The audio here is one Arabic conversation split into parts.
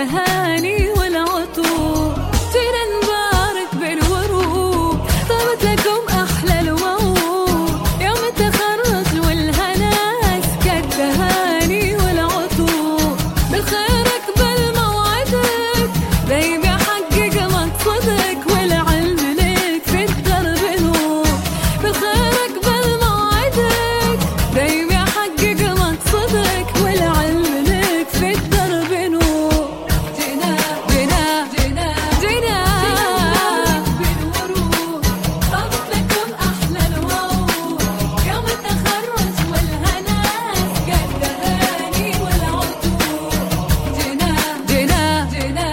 التهاني والعطور. جينا نبارك بالورود، طابت لكم أحلى الوعود. يوم التخرج والهنا أزكى التهاني والعطور. بالخير أقبل موعدك، دايم يحقق مقصدك، والعلم لك في الدرب نور. بالخير أقبل موعدك، دايم يحقق مقصدك، والعلم لك في الدرب نور. جينا جينا جينا جينا بالورود، طابت لكم أحلى الوعود. يوم التخرج والهنا أزكى التهاني والعطور. جينا جينا جينا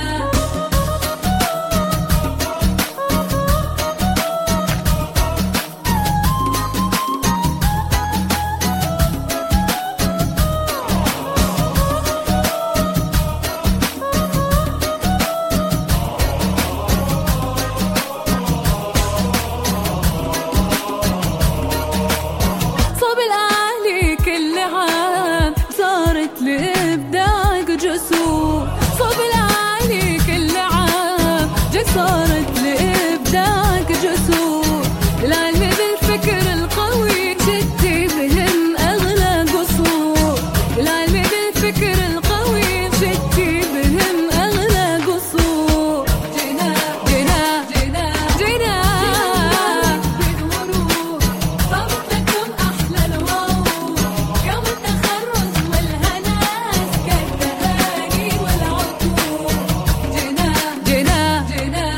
صوب الأعالي كل عام صارت لإبداعك جسور. صوب الأعالي كل عام صارت لإبداعك جسور. العلم بالفكر القوي جدي بهم أغلى قصور. العلم بالفكر القوي جدي بهم أغلى قصور. جينا جينا جينا جينا بالورود، طابت لكم أحلى الوعود. يوم التخرج والهنا أزكى التهاني والعطور. جينا جينا جينا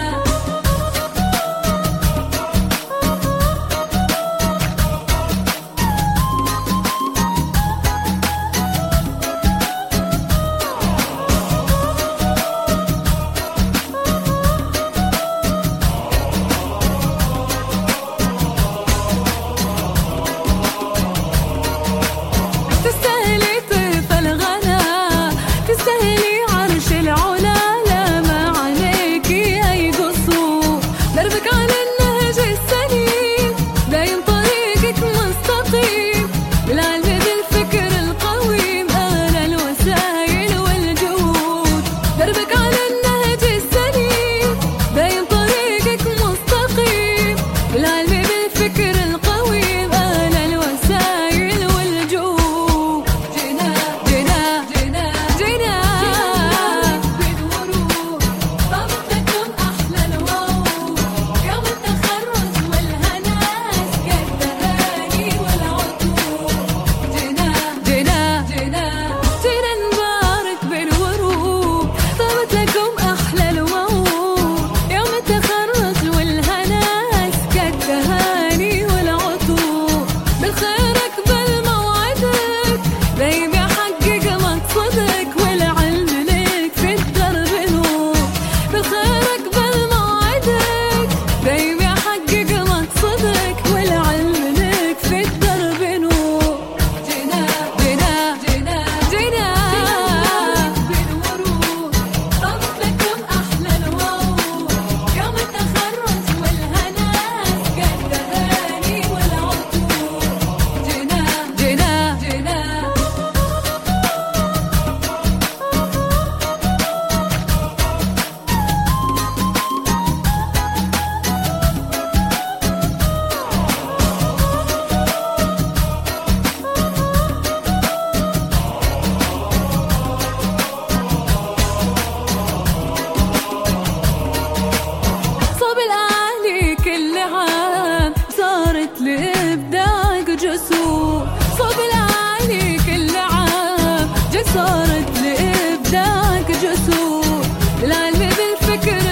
تستاهلي طيف الغلا، تستاهلي عرش العلا. لا ما عليكي أي قصور، دربك على النهج السليم، دايم طريقك مستقيم. بالعلم بالفكر القويم أغلى الوسائل والجهود. دربك على النهج السليم، دايم طريقك مستقيم. بالعلم بالفكر القويم أغلى الوسائل والجهود. جينا جينا جينا جينا بالورود، طابت لكم أحلى الوعود. يوم التخرج والهنا أزكى التهاني والعطور. جينا جينا جينا جينا نبارك بالورود، طابت لكم أحلى الوعود. يوم التخرج والهنا أزكى التهاني والعطور. بالخير أقبل موعدك، دايم يحقق مقصدك، والعلم لك في الدرب نور. بالخير أقبل موعدك، دايم يحقق مقصدك، والعلم لك في الدرب نور. جينا جينا جينا جينا بالورود، طابت لكم أحلى الوعود. يوم التخرج والهنا أزكى التهاني والعطور. جينا جينا جينا صوب الأعالي كل عام صارت لإبداعك جسور. صوب الأعالي كل عام صارت لإبداعك جسور. العلم بالفكر